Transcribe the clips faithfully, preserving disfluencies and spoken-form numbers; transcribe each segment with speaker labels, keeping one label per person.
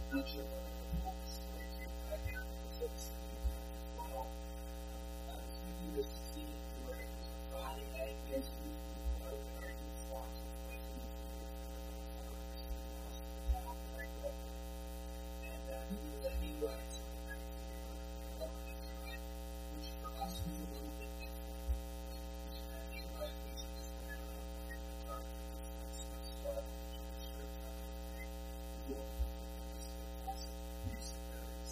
Speaker 1: not sure what the whole story to I have because it's as well. I was thinking this to see where it was a Friday night, basically, where the arguments lots of places and uh, he was a he writes which for us was a little bit different. Which uh, he writes, which is just went around and the target was started to the church on the day. The world was the classic piece of theirs.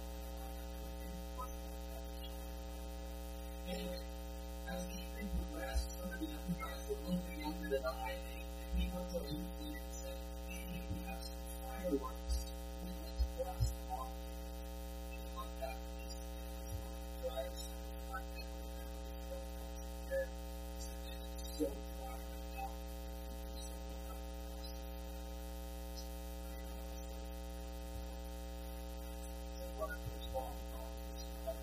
Speaker 1: Anyway, as the evening progressed, some of the younger guys were a little bit younger than I, and he went over to me and said, hey, we have some fireworks. We'd like to blast them off. And he looked at me and said, it's one of the drives. I can't remember the drive there. He said, it's so dry right now. It's so dry. So one of those long problems.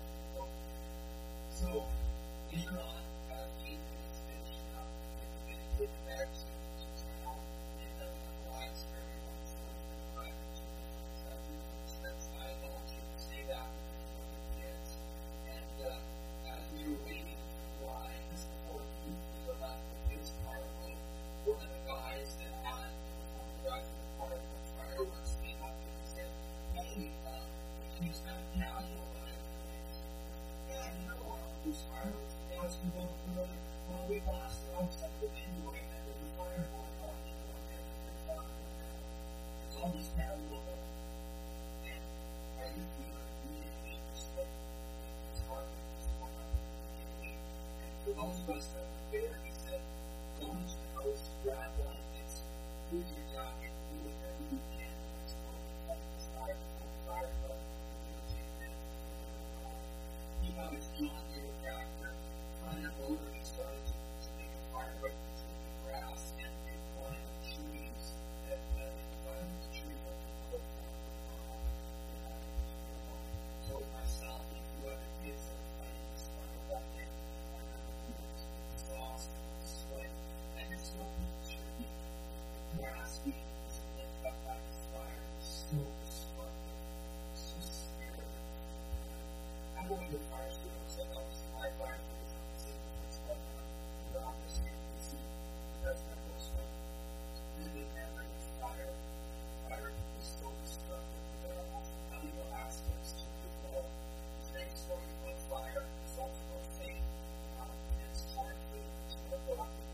Speaker 1: So later on, uh, the evening is finishing up, and we're going to take it back to town and uh, relax for everyone. So we're going to drive into the side. I want you to stay back with the kids. And uh, as we were waiting for lines before we were left with his car, one of the guys that had before we got to the car with fireworks came up and said, hey, uh, can you spend an hour on it? Yeah, you know, uh, those fireworks. As we go through it, well, we blasted off something anyway, and there was fire going on, and one day it's fire going on. It's all just had a little bit. And I think we were immediately just like, it's hard to just one up immediately. And for those of us that were there, he said, go into the house, grab blankets, do your jacket, do whatever you can. It's going to fight this fire, pull the fire up, and take that. He got his John Deere tractor. On a motor, he started to, to make a fire right into the grass and they planted trees that uh, they planted the trees that they put on the ground. So myself and two other kids that were playing this fire that day, it's awesome. It's like, and it's so picture the grass being lit up by this fire is so destructive, so scary. I'm going to the fire school, so that was my fire school. Around this A B C, that's that whole stuff. And then every fire, fire is so destructive. There are all valuable aspects to the whole thing. Story about fire, it's also about faith. Um, it's hard to it's about God.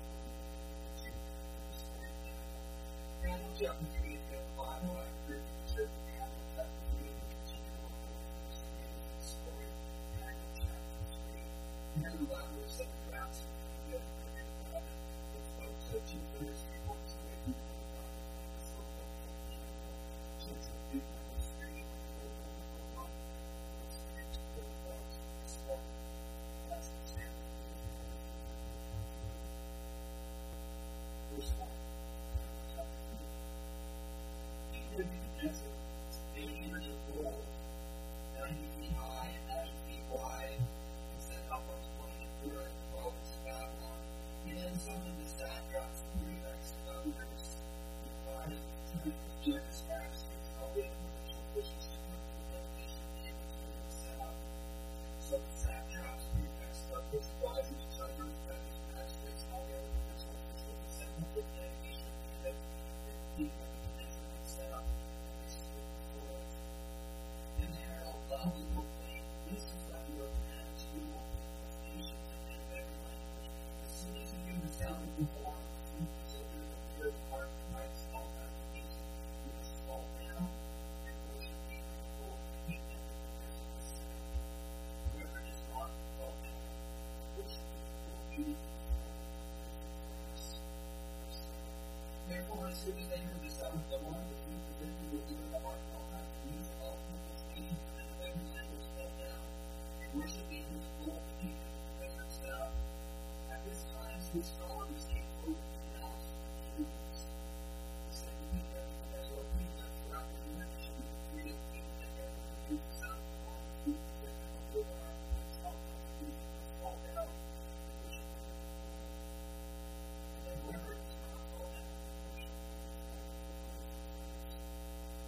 Speaker 1: And we'll jump into the Bible after the church of the Apple chapter three, and continue on with the story of Daniel chapter three. And then the Bible said the grass so two thirds reports away from the Bible, so so it's a big number of three over one. It's three to four thousand. So that's the standard. Verse one. He lived in the desert, eight years of gold, ninety feet high and ninety feet wide, and set up on twenty and third and twelve to Babylon. He then summoned the satraps, prefects, and governors, and divided the tenth of judges, magistrates, and all the influential officials to come to the dedication of the kingdom set up. So the satraps, prefects, governors, advisors, treasurers, judges, magistrates, and all the other official officials assembled the dedication of the kingdom that the kingdom was set up. And this is what before us. And the herald loudly proclaimed, this is what you are commanded to do, of nations and men of every language. As soon as you hear the sound of the horn, you consider the pure heart and right small masterpiece. You must fall down and worship me before the kingdom of the person is set up. Whoever does not fall down and worship me before me before us. Therefore, as soon as they heard the sound of the horn, the people of Israel were given the heart fell down and used all people's nations and men of every language fell down and worship me who is called the kingdom of the person set up. At this time, two scholars came forward to announce the truths. The second kingdom has opened up throughout the nation of the freedom kingdom and everyone who hears the sound of the horn of the people of the heart and tell them the truth must fall down and worship me. And then whoever does not fall down and worship me.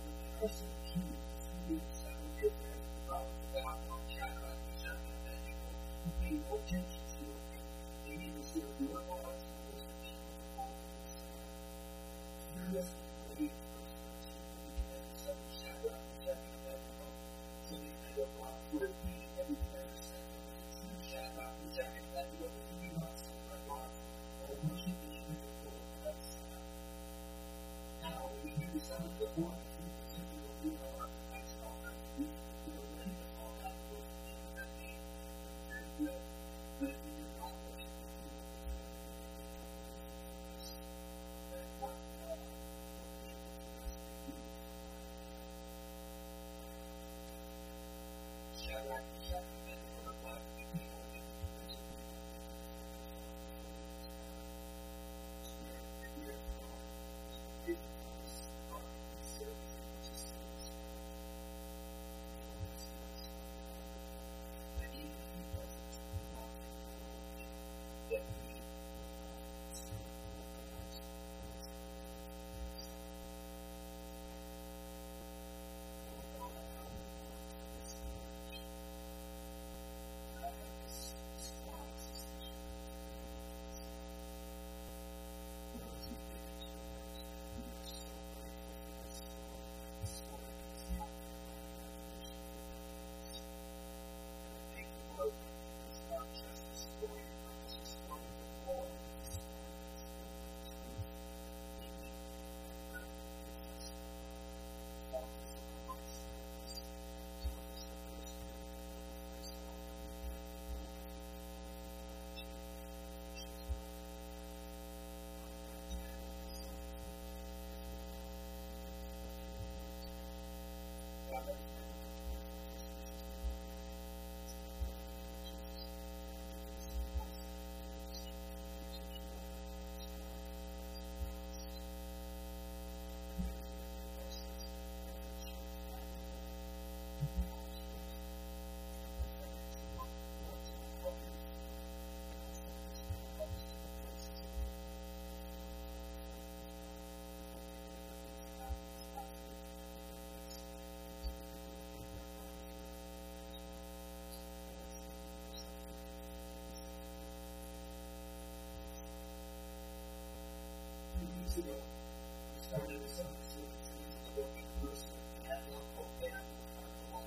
Speaker 1: just a few students that will get there about the Babylon Shadrach, Meshach, and Abednego who pay no attention to it. They need to serve your gods and those that keep the law. Curious and believe verse thirteen, and some Shadrach, Meshach, and Abednego. So they made a rock for it, beating every prayer said, "True Shadrach, Meshach, and Abednego, do we not serve our God, or worship the image of gold that is set up?" Now, when we hear the sound of the horn, the truth is that we will do our Christ offering. We will ready to fall down and worship the image that name. Very good. But if we do not worship the image of gold, then what God will be able to do? Shadrach, Meshach, and Abednego replied, "We can only do this if we don't do this." Spirit, and we are God. Spirit, God, we serve you, which is service. That even if he doesn't, we will not take the glory, that we will not serve the gods. Lord God, how we want this generation. I have this strong suspicion those who did it to us, we are so grateful for this story, the story that is happening in our generation. And I think the Lord is not just a story, but it's a story of the Lord, it's a story of the truth. We need to remember it just offers of the Lord's service, tells us that those who are in Christ are Weeks ago, we started a summer series ago in person at local family Carolina.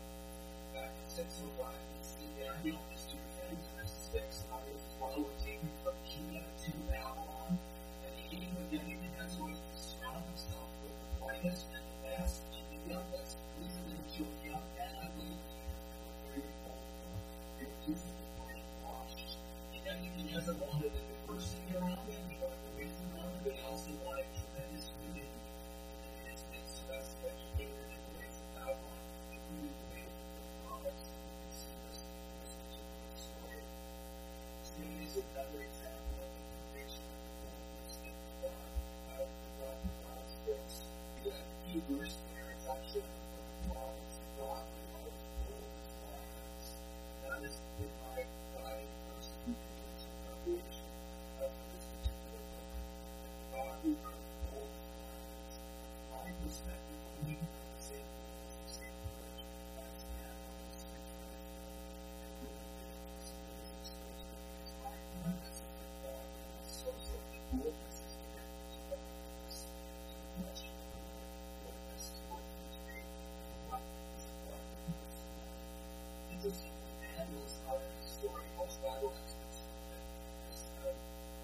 Speaker 1: Back in six oh five, we see Daniel and his two friends and his six others as well were taken from Judah to Babylon. And the king of Nebuchadnezzar was to surround himself with the brightest and the best and the youngest. These are the children, young and ugly, and were very old. They were physically brainwashed. And Nebuchadnezzar wanted the diversity around him. He wanted the wisdom around him, but he also wanted tremendous unity in his midst. So that's the educated in the ways of Babylon, including the ways of the prophets. You can see this in this particular story. Today is another example of the conviction of the holiness of God, how God provides this. The key verse there is actually from the prophets of God, who knows all his plans. That is the right guiding verse in the Revelation of this particular book. God who knows all his plans. My perspective, believing in the same things, the same courage, as man, on the same courage, and with the business, it is exposed to me as my purpose of the God, and also so the boldness is connected to the purpose, to the question of the boldness towards the today, and what is the God that is the God. Interestingly, Daniel is not in the story. Most Bible experts think this uh,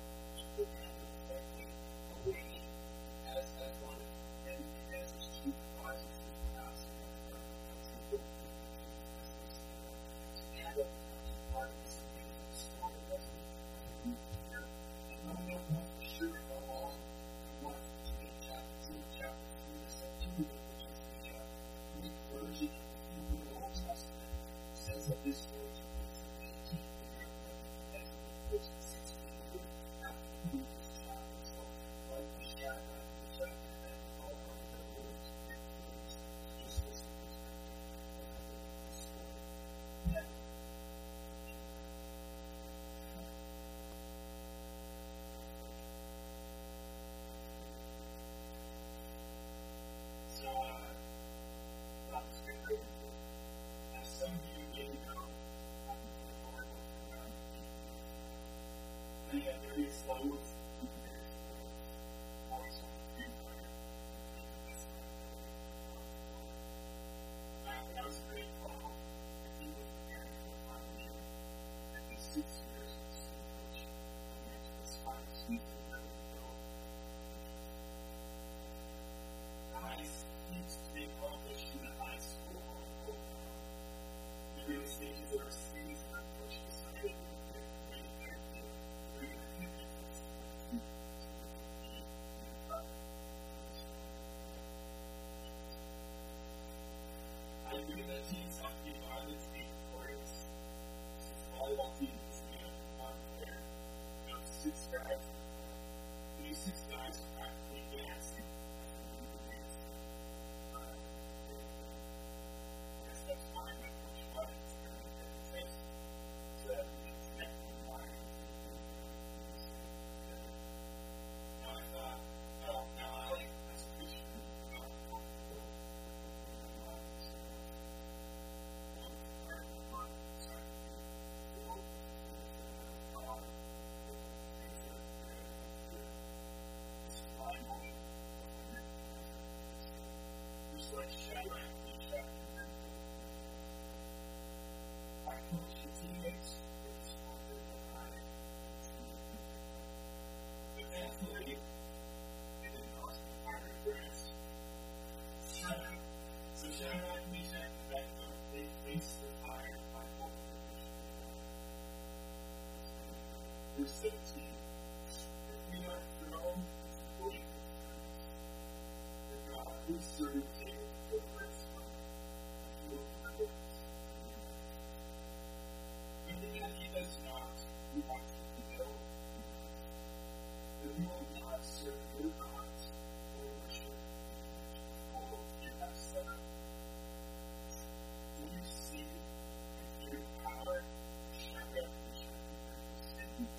Speaker 1: Daniel is actually awaiting as, as one of Nebuchadnezzar's chief advisors to the past and the country. So Daniel becomes a part of this amazing story as we move here. And I don't know for sure how long we want between chapter two and chapter three to September, which is the uh, Greek version of the Hebrew Old Testament. It says that this story took place in eighteen years, Nebuchadnezzar was prison sixteen years after the previous chapter. So, like the Shadrach, Meshach, and Abednego are the words of their words. So just for some perspective, remember the story. Then, so, uh, As some of you may know, I'm a I have very slow voice on the freeway. Back when I was in grade twelve, I think was preparing for the final year. At least six years of school coach, I went to the spinal sleep and let it go. Guys used to be accomplished in the high school or program. The early stages of our cities, our coach decided to pick a great idea. I agree that teams have to be violent to be victorious. Volleyball team is made up of one player. You know, six guys. These six guys are practically dancing. I guess that's why my coach was very good. So that we can connect the wire. Now I thought, well, now I, as a Christian, I'm not comfortable with my life. So, I'm part of the mind. So I can go with God. Things that are good. This is my moment. Just like Shadrach, Meshach, and Abednego. I coach the teammates. It's stronger than I am. But thankfully, it didn't cost me fire and grace. So Shadrach, Meshach, and Abednego, they faced the fire by hope and vision. Verse seventeen. If we are thrown into the lake of fire, the God who serves you will deliver us from it, and he will deliver us. Even if he does not, we want you to know that we will not serve your gods or worship the poles you have set up. Do you see and hear power, Shadrach, Meshach, and Abednego sitting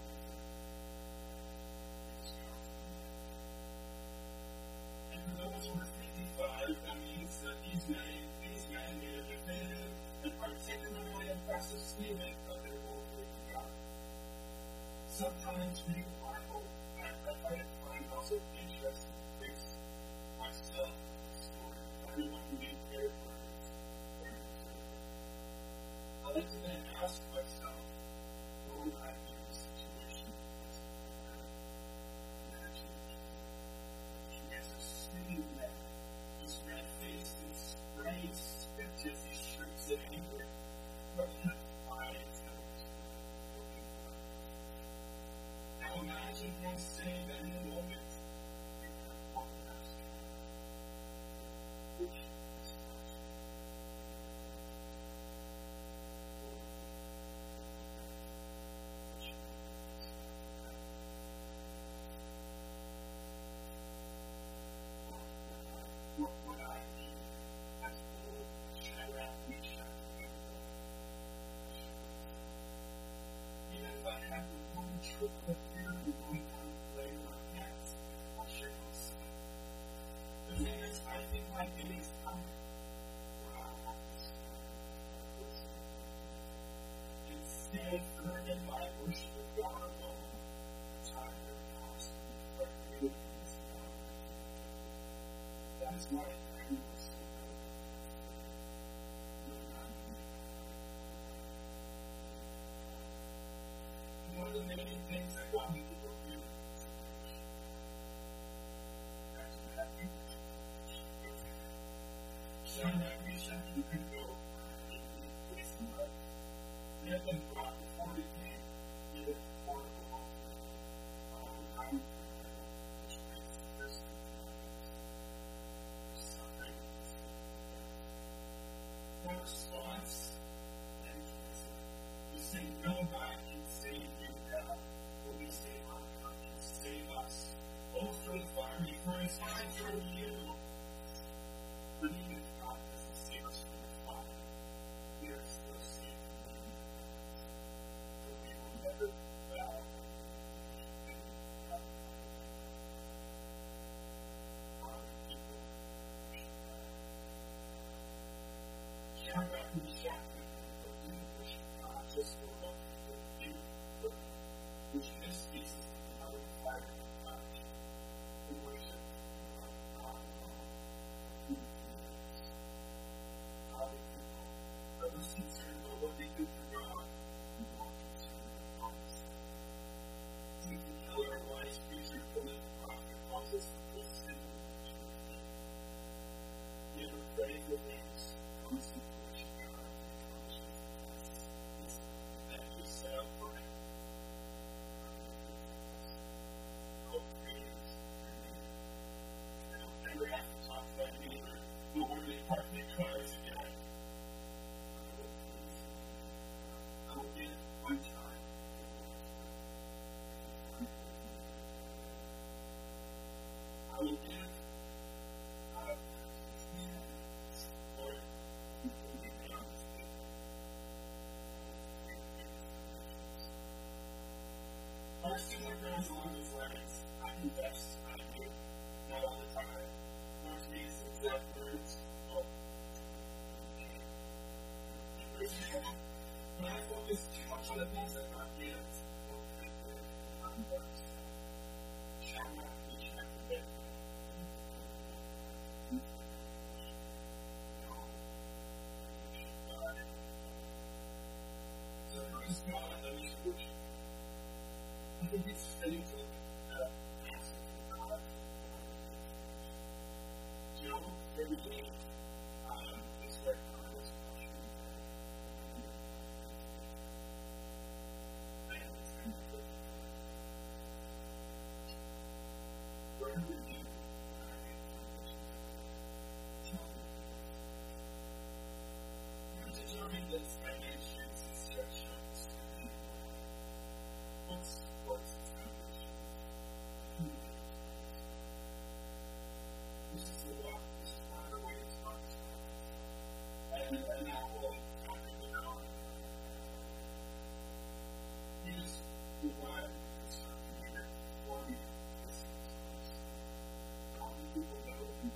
Speaker 1: and for those who are fifty-five, that means that these men, these men made a definitive and particularly impressive statement of their loyalty to God. Sometimes reading the Bible, I find it also interesting to fix myself in the story of everyone who made their words or observed. I like to then ask myself, what would I do in this situation? Imagine he is a sitting there. He's red-faced and spraying spit as he shrieks in anger. But he has eyes that are looking for him. Now imagine him saying that in a moment, you have one last time. Which is last? Which is what would I be as bold as Shadrach, Meshach, and Abednego? Even if I had the one trickle of fear and going down the blade of my hands, I sure don't see it. The thing is, I think my day is coming where I'll have to stand and stand firm in my worship of God alone. The time that costs me for creating these knowledge. That is why I am so good. One of the many things that got me to go through this situation. That's what happened. Shadrach, Meshach, and Abednego in the place of mud. They had been brought before the king, given before the Lord. All around the which brings the person to suffering. Their response, and we say, no God can save you now, but we save our God can save us. Both from the fiery furnace and from you. But even if God doesn't save us from the fire, we are still saved from the enemy. So we will never bow. Father, people, worship God. this world, which in this case is another fire of the worship of God alone. I was concerned about what they did for God, and not concerned about us. Stephen Keller, a wise preacher, quoted the prophet, calls us the most simple truth. You ever pray for things, constant worship God, and constant is that you set up for it? Oh, praise. I don't ever have to talk to my neighbor, but when they park their cars again, I will get one time. I will give out of Lord, you will give me honesty. Our similar goes along these lines. I confess I do, not all the time, nor to these exact words. Oh, when I focus too much on the things that God gives, or could do, I'm worse. Shall not be checked a bit. So who is God that we should worship? I think it's fitting to look at the passage of God. Job thirty-eight um, is where God is questioned. We're going to review we're determining this dimensions and sections. What's what's the foundation? This is the walk. This is one of the ways it talks about. And and that will talk about use the word something here for me. This is how many people know who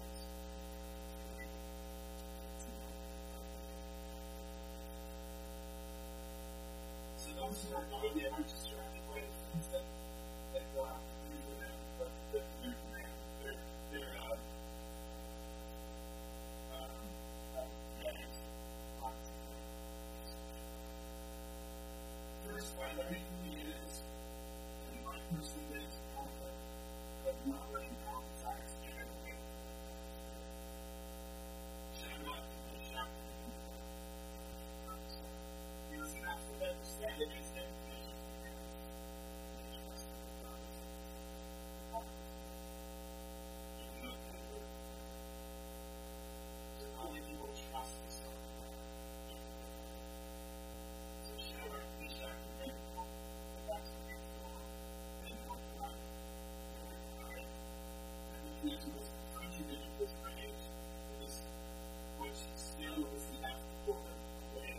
Speaker 1: so those who are going there are distracted by the things that, that go out to do with them, but that they're, they're, they're, uh, um, uh, getting lots of things. First, by learning who he is, and my person is conflict, but not letting down the facts generally. Shall not be shocked. He doesn't have to understand it as definition. Even though they were, so only people trust the Son of God. So shall not be shocked again, but that's what we feel. And what God, Lord God, and the news was confronted with rage, was which still was the after for them away.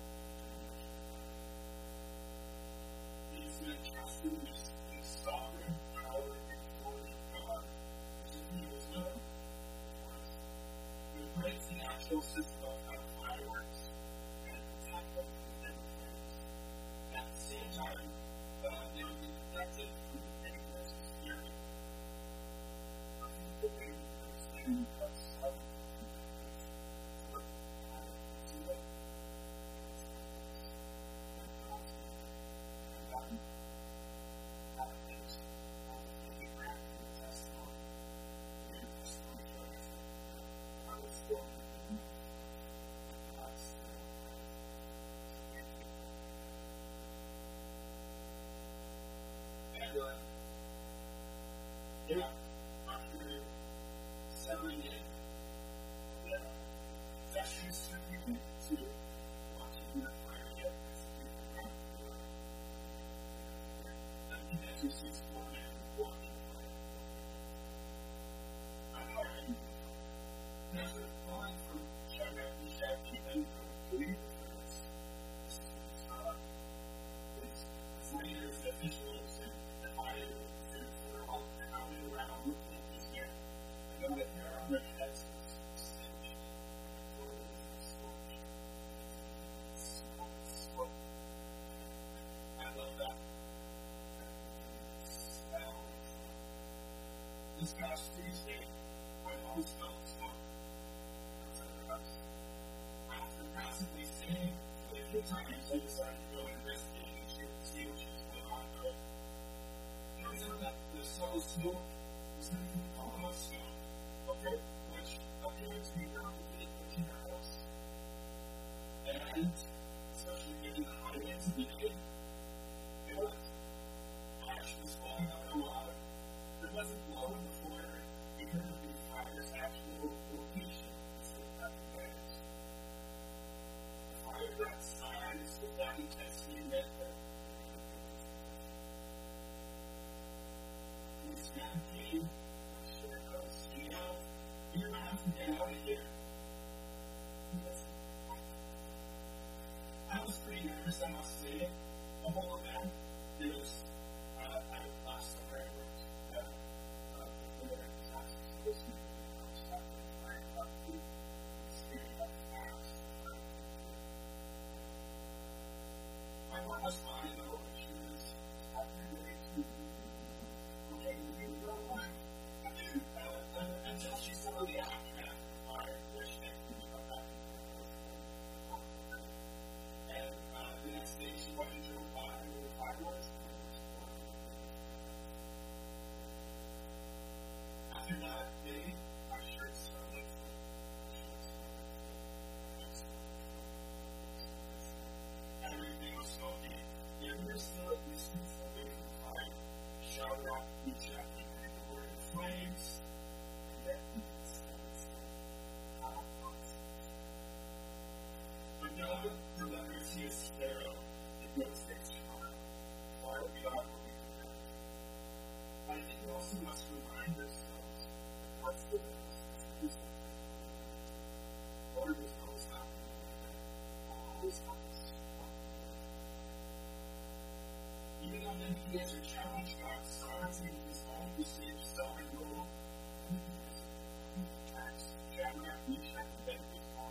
Speaker 1: These men trusted in the sovereign power and authority of God, which is who was known for us. We break the natural system of how fireworks and protect them from different things. At the same time, uh, they would be protected from any person's fury. I think that they would understand that sovereign And, uh, yeah, after settling in, the session is significant to watching the fire get executed around the world. Nebuchadnezzar sees four men walking fire. I'm already Nebuchadnezzar calling from Shadrach, Meshach, and Abednego to leave the furnace. This is what he saw. His leaders, officials, and advisors that are all crowded around looking at these men. I know that there are many heads singed. Smoke, smoke. this past Tuesday, my mom smelled smoke outside her house. After passively saying a few times, I decided to go and investigate and see what she was going on. But it turns out that the subtle smoke was not even almost smoke, okay, which appeared to be replicated within her house. And especially given the high winds of the day, it was ash was falling out of the water. It wasn't blowing before because of the fire's actual location instead of having fires. The fire got signs without intensity and that when this man came, I shared those, you know, you're going to have to get out of here. I was pretty nervous, I must say. The whole event, there was, uh, I last summer I worked at uh, the disaster solution. I was talking to my about the experience of the past. My mom was fine, though. She was happy to be okay, you know what? I mean, uh, uh, until she saw the aftermath of the fire, where she didn't think about that. And uh, the next day, she went and drove by where the fire was. After that day, my shirt smelled like smoke. Everything was smoking. Yet we were still at distance away from the fire. Shouted out to each other and the word of flames. And yet we could still smell how hot. But God remembers he is sparrow. It goes extra mile. Far beyond what we can do. I think we also must remind ourselves that God's given us this wisdom. Lord is always happening. Always happens. Even though many kids are challenged, God starts in his own usage, selling gold. Acts, Shadrach, Meshach, and Abednego.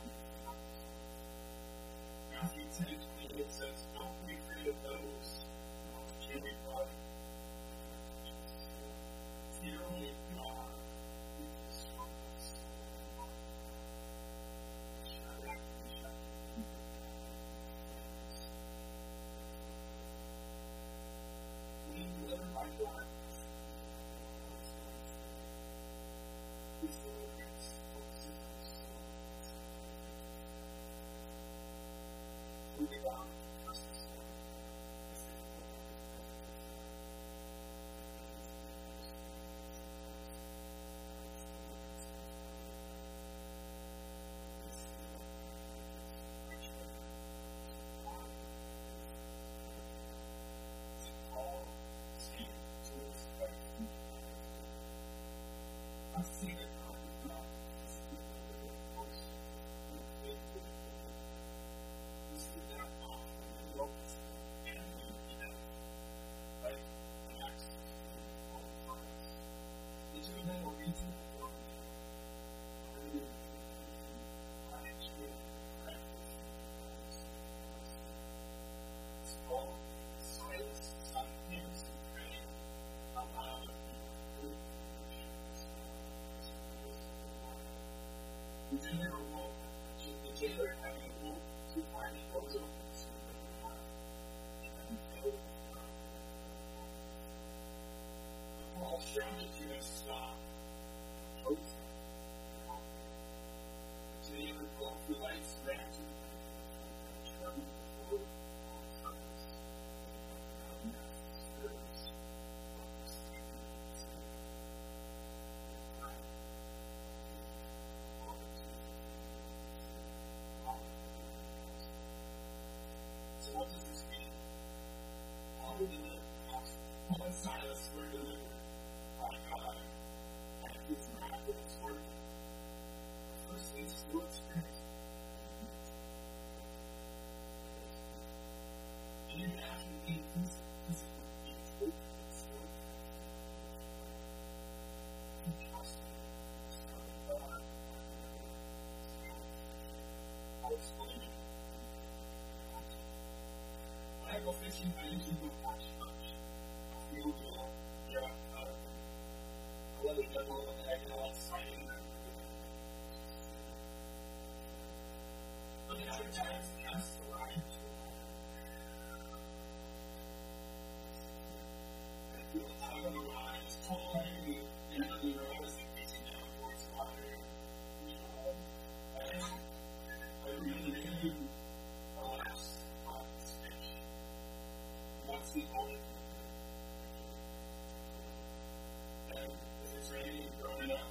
Speaker 1: Matthew ten twenty-eight says, don't be afraid of those who want to kill your body. Fear only God who can destroy us. Shadrach, Meshach, and being delivered by God is deliverance from sinners. Moving on, verse four. I see that God is not of course. We see that often in the world and in the like the access to all the parts. The two of them will be to the world. It's called Silas, son of James, and praying aloud and with the jailer awoke. The jailer, having awoke to find the doors open, soon went to the and then filled with God. But Paul shouted to him, stop. Close him. The jailer called for lights, ran to the and trembled before the furnace. And the spirits of the Stephen said, so what does this mean? All of the Paul and Silas were delivered by God and his miraculous work. First, they still experienced. Can you imagine being physically being told and still you trust him? God. I'll explain it. When I go fishing, I usually don't catch much. I feel good. Yeah, uh, let it go and then I can like fighting them. But then other times, that's the right. I feel I don't know why I just told you, you know, you were always like facing down towards water. You know, I, I really do collapse on this fish. What's the only and if it's raining, growing up,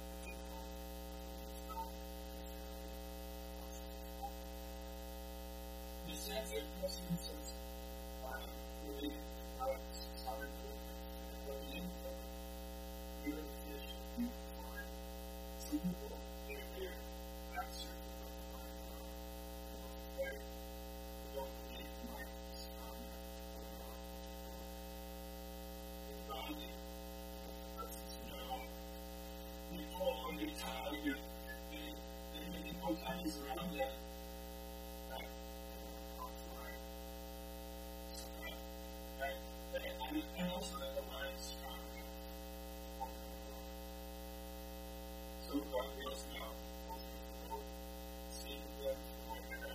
Speaker 1: the sense of question says, um, really, how it's hard to put in, but you're a fish, you find some people, they're there, that's certainly what they find out. They don't believe in my strong, in godly. You pull on your tie, you and you pull ties around it. Right? So that, right? And, and also that the line is strong. So God feels now, see the point around.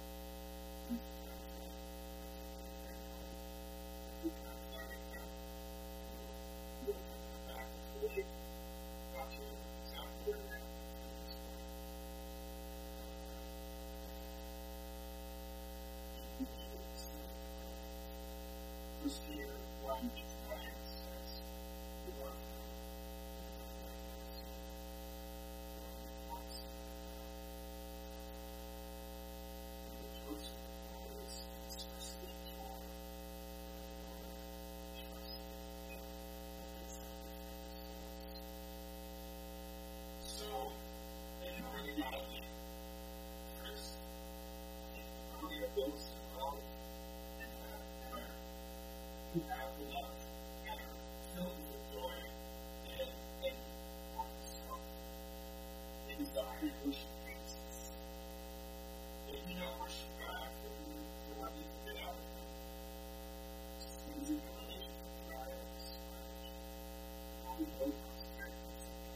Speaker 1: You have the love and are filled with joy and, and so it is the iron worship Jesus. If you don't worship God, then you want to get out of it. When you're in a relationship with God, it's only no prosperity.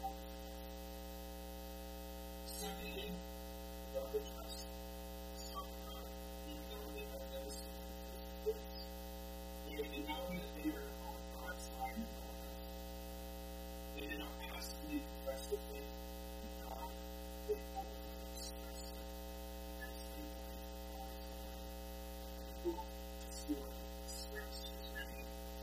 Speaker 1: Secondly, love the trust. So, uh, even though they have never seen it, they did not know that they were on God's side. They did not ask to be confessed with faith in God. They only expressed it because they believed in God's word. Who still expressed his name?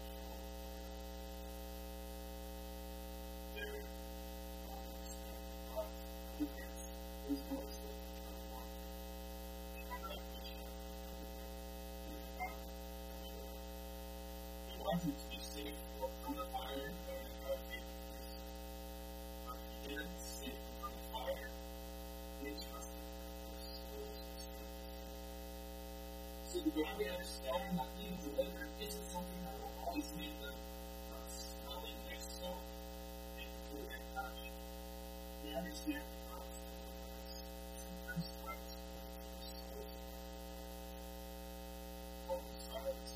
Speaker 1: Their knowledge of God who is his voice of God. And that mission is God. They wanted to be saved from the fire, but they got faith in Christ. But he didn't save them from the fire. They trusted their souls and spirits. So when we understand that being delivered isn't something that will always make them uh, smelling like smoke and food and touch, we understand that God's deliverance sometimes comes with the soul. All the sides.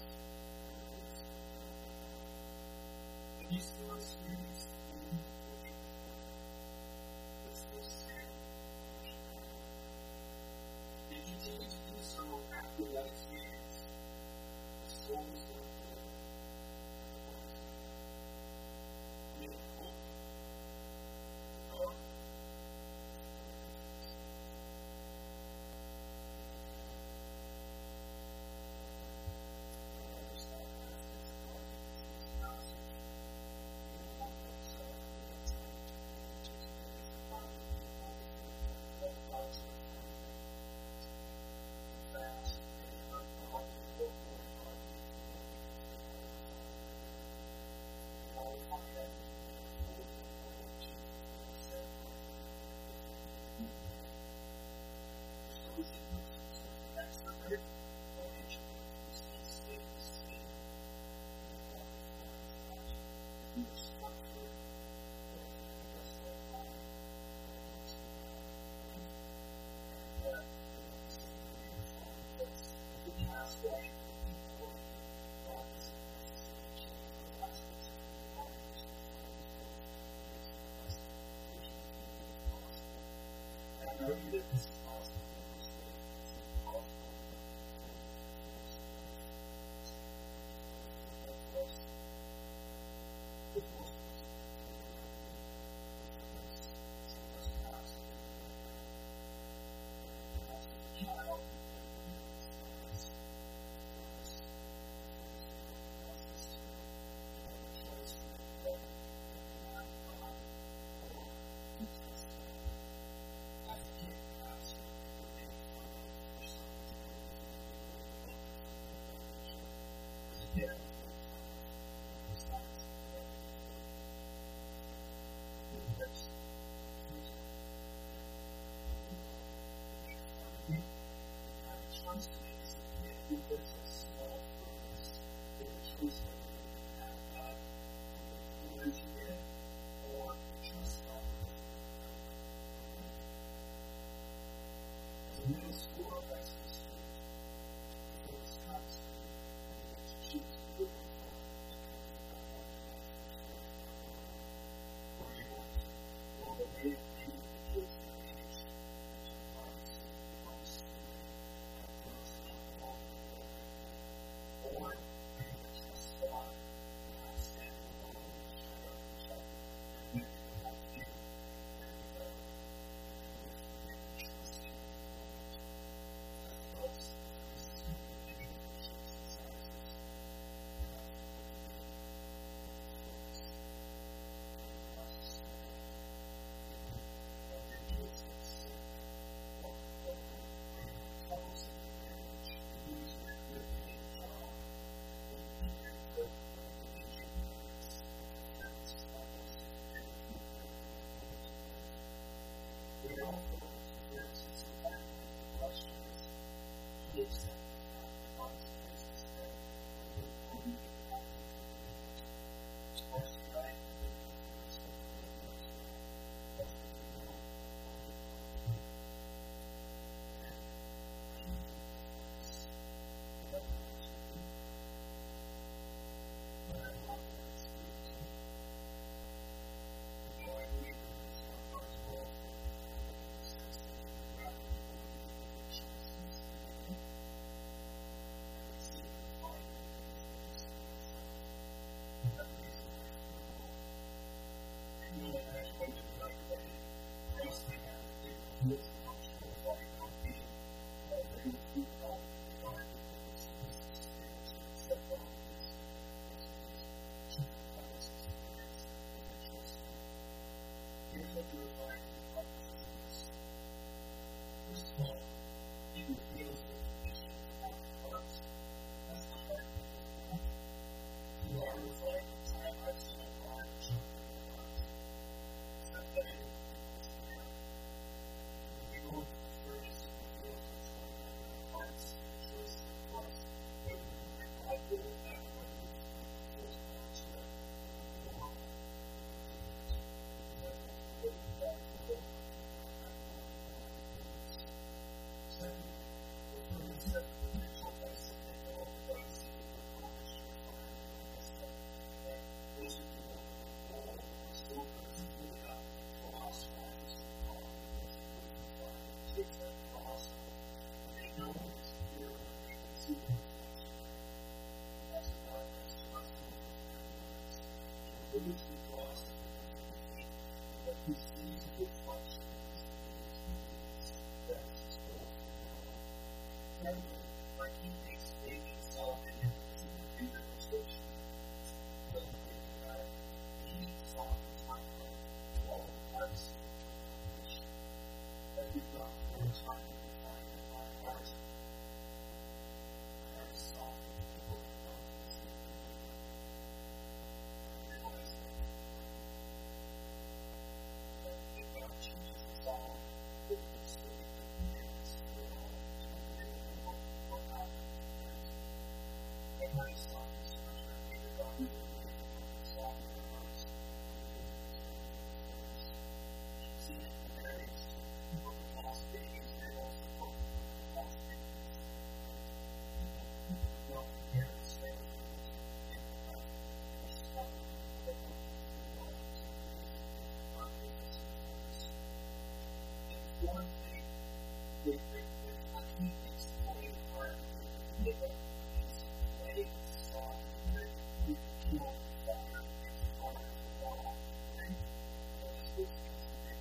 Speaker 1: And you still experience the pain of living but still stand and worship God. And continue to do so after that experience. The soul is still delivered and the Lord is delivered. We have hope. God. tell you that this is possible. This is possible. One thing they, they, they're not keeping things playing hard. They have a piece of clay that's soft. They're pure water. It's hard to walk. Right? So that's what it's like.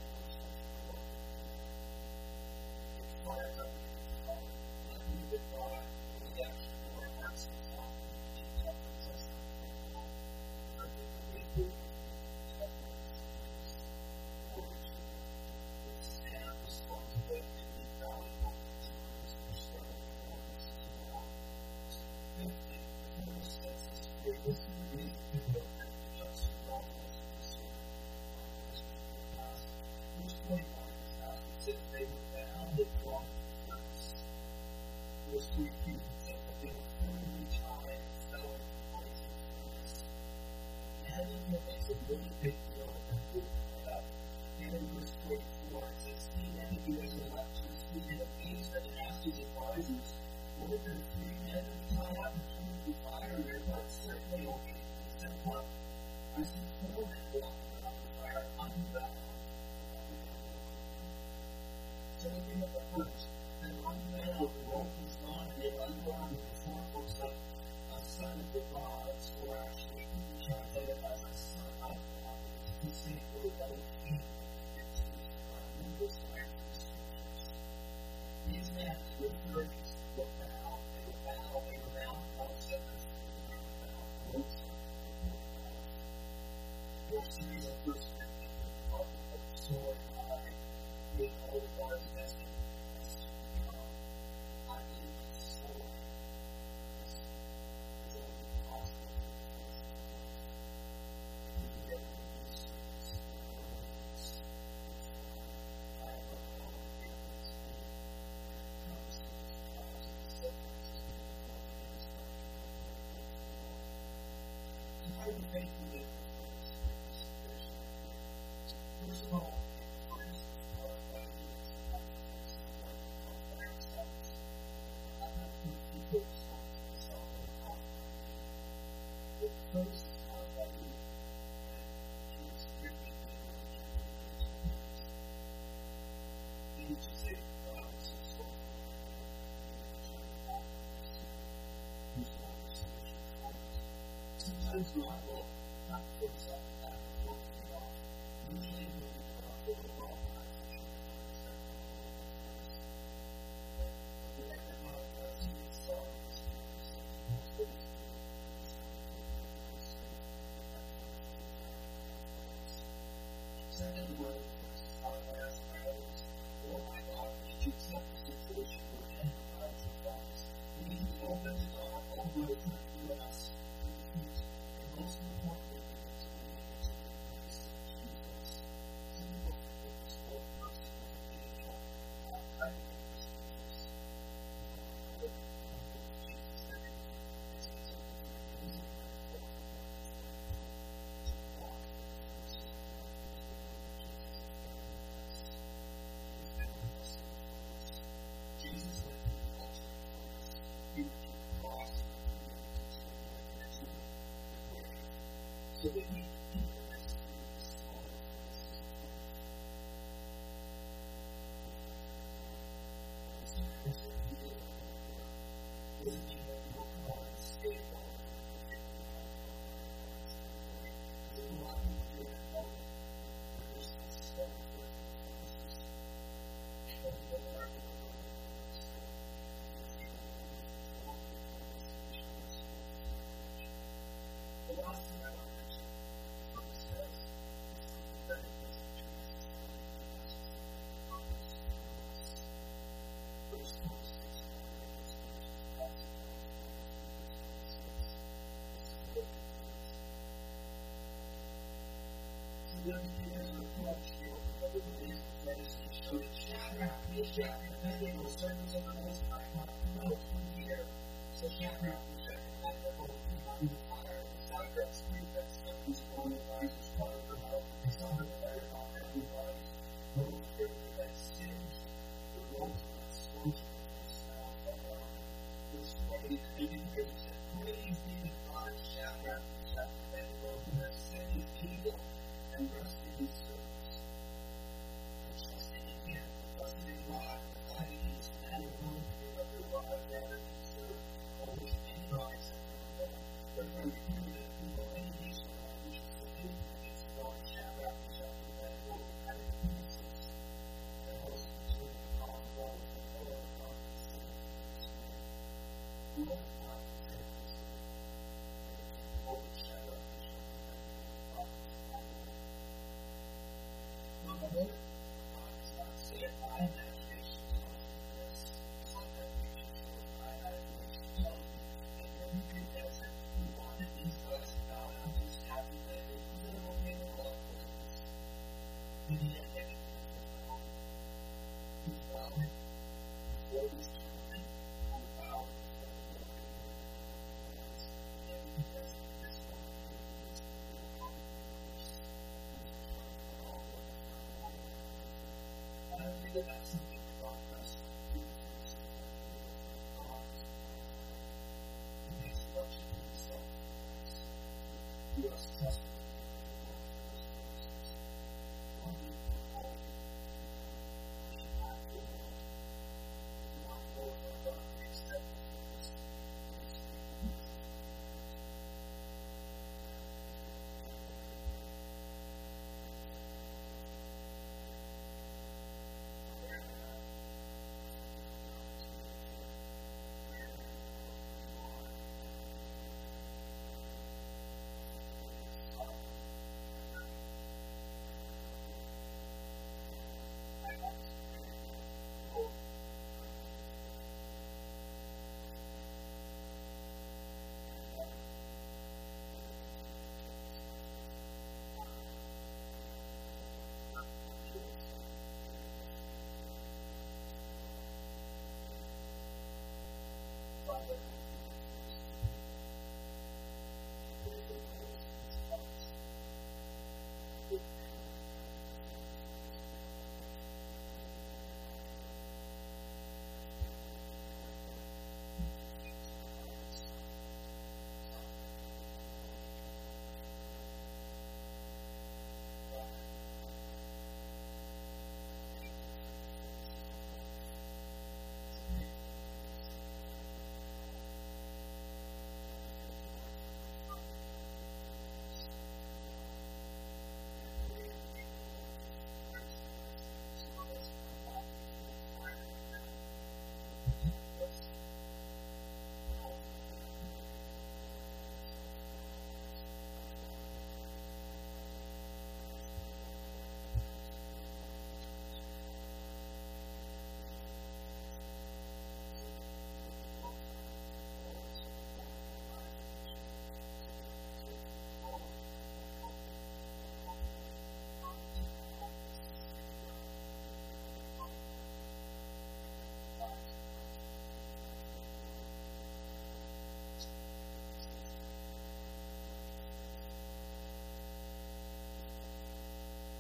Speaker 1: It's hard to walk. Not only with God, but the action of our hearts and walk. It helps us to walk. I think the way we help us is forward to stand responsibility to be valuable to us for serving others to walk. Fifthly, the Holy Spirit is free. This is really good work that just all of us to serve others to the past. Verse twenty-one is as we said, they were bound and brought to us. Verse twenty-three said that they were firmly tied and fell into poison furnace. And then it makes a really big deal of that who put up. And in verse forty-four, it says, he and he was elected, he had appeased and asked his advisors, were there three men who tied up and threw the fire? And they're not certainly okay. He said, what? I see four men walking around the fire unbound. So looking at the first, and unbound, the rope was gone, and they unwound the four looks like a son of the gods, or actually, you can translate it as a son of God. It's the same word that we came into in this line of the scriptures. These men were thirties, were bound, they were bound, they were bound, Paul said this, they were bound, both sides, they were bound. Their series of verse fifteen, the problem of the sword and eye, being all the guards destined as to become, I believe the sword is only possible to place in life. If we get these service, I have a lot of feelings and conversations, trials, and setbacks as we go through this life. So how do we make the difference in this situation? First of all, first is part by the sacrifice of what we call by ourselves. I'm not going to keep it responsible to myself or the conflict. But first is part by you. And it's really good to keep it to others. You need to say, God, I'm so sorry. You need to try to walk with this. There's no other solution for us. Sometimes God will not put us up in that before we get off. Usually when we get off, we'll go off on our teacher and start going a little bit first. But whatever God does, He is sorry. He's going to do something else with His people. He's going to take care of His faith. That's what He's doing for us. Second, the word of course is how I ask my others, oh my God, would you accept the situation we're in and provide your promise? We need to open the door, open the door to us, to the feet, and most importantly, we need to lean into the grace of Jesus. So we will forgive us both mercy and angel. I will give us forgiveness. I will give Jesus everything. It's easy to do. It is a very important one to walk in the mercy of God. Jesus has been with us. He has been with us in the cross. Jesus went through the ultimate for us. He went through the cross and he went into the grave. So that we can be rescued in this moment. This is the life. As the person who did it before, doesn't mean that we will come on and stay long and think we have to go on and stay away. Because a lot of people do that all the time. They're just not stuck with it. It's just, well, we don't have to go on and stay. Because they don't know what it's all about. It's just so much. The last thing I want to mention is what it says is something that it doesn't Jesus is telling us is that the purpose for us. Verse twenty-six, and I'll read this verse as passage on to verse twenty-six. This is what it says. So then the Jews approached the open of the blaze of furnace and shouted, Shadrach, Meshach, and Abednego, servants of the Most High God, come out from here. So Shadrach, Meshach, and Abednego came out of the fire. The Shadrach's prefects of these foreign advisors followed them out. They saw the fire on everybody. No further than singed. The ropes were scorched with the smell of around. Verse twenty, and they declared, said, Praise be to God, Shadrach, Meshach, and Abednego, who has sent his angel and rescued his servants. Trusting in Him, trusting in God, abiding in I'd rather consider always any knowledge that they're going to do that people in the use of language is to do, and it's going to chat about each other that will kind of useless. And also to common goals and other problems. We don't want to take this and always chat about each other that will problems. Another, it's not said by imagination tells me this. It's like that picture shows my imagination tells me that everything that's it, we wanted these guys about how just happy that they live okay in love with us. We need to get it. He's valid. What is human? How valid is that? Everything that's in this one is I don't think that that's something we talk about. It makes much of himself. You are successful.